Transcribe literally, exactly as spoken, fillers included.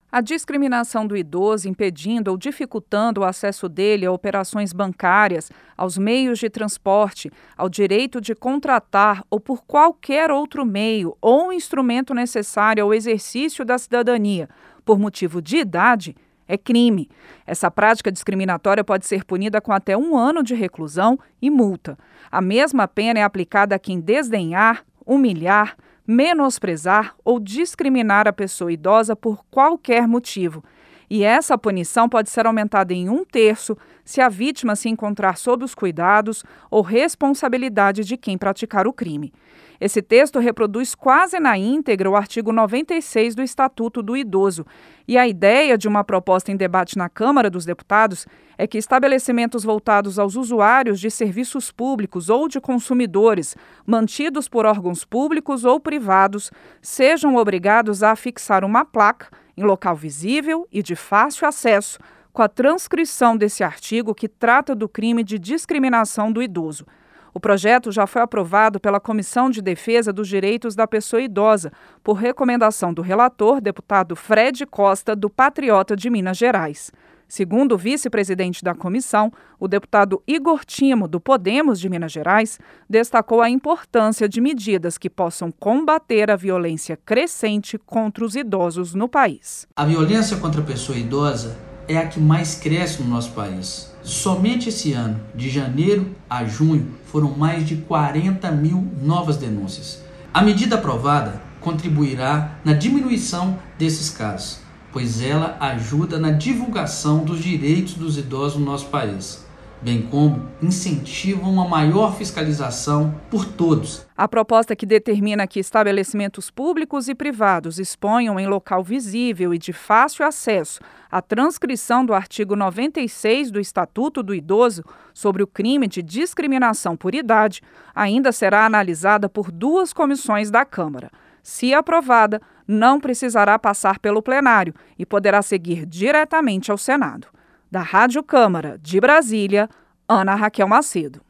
A discriminação do idoso impedindo ou dificultando o acesso dele a operações bancárias, aos meios de transporte, ao direito de contratar ou por qualquer outro meio ou instrumento necessário ao exercício da cidadania, por motivo de idade, é crime. Essa prática discriminatória pode ser punida com até um ano de reclusão e multa. A mesma pena é aplicada a quem desdenhar, humilhar, menosprezar ou discriminar a pessoa idosa por qualquer motivo. E essa punição pode ser aumentada em um terço se a vítima se encontrar sob os cuidados ou responsabilidade de quem praticar o crime. Esse texto reproduz quase na íntegra o artigo noventa e seis do Estatuto do Idoso. E a ideia de uma proposta em debate na Câmara dos Deputados é que estabelecimentos voltados aos usuários de serviços públicos ou de consumidores, mantidos por órgãos públicos ou privados, sejam obrigados a afixar uma placa em local visível e de fácil acesso, com a transcrição desse artigo que trata do crime de discriminação do idoso. O projeto já foi aprovado pela Comissão de Defesa dos Direitos da Pessoa Idosa, por recomendação do relator, deputado Fred Costa, do Patriota de Minas Gerais. Segundo o vice-presidente da comissão, o deputado Igor Timo, do Podemos de Minas Gerais, destacou a importância de medidas que possam combater a violência crescente contra os idosos no país. A violência contra a pessoa idosa é a que mais cresce no nosso país. Somente esse ano, de janeiro a junho, foram mais de quarenta mil novas denúncias. A medida aprovada contribuirá na diminuição desses casos, pois ela ajuda na divulgação dos direitos dos idosos no nosso país, bem como incentiva uma maior fiscalização por todos. A proposta que determina que estabelecimentos públicos e privados exponham em local visível e de fácil acesso a transcrição do artigo noventa e seis do Estatuto do Idoso sobre o crime de discriminação por idade ainda será analisada por duas comissões da Câmara. Se aprovada, não precisará passar pelo plenário e poderá seguir diretamente ao Senado. Da Rádio Câmara de Brasília, Ana Raquel Macedo.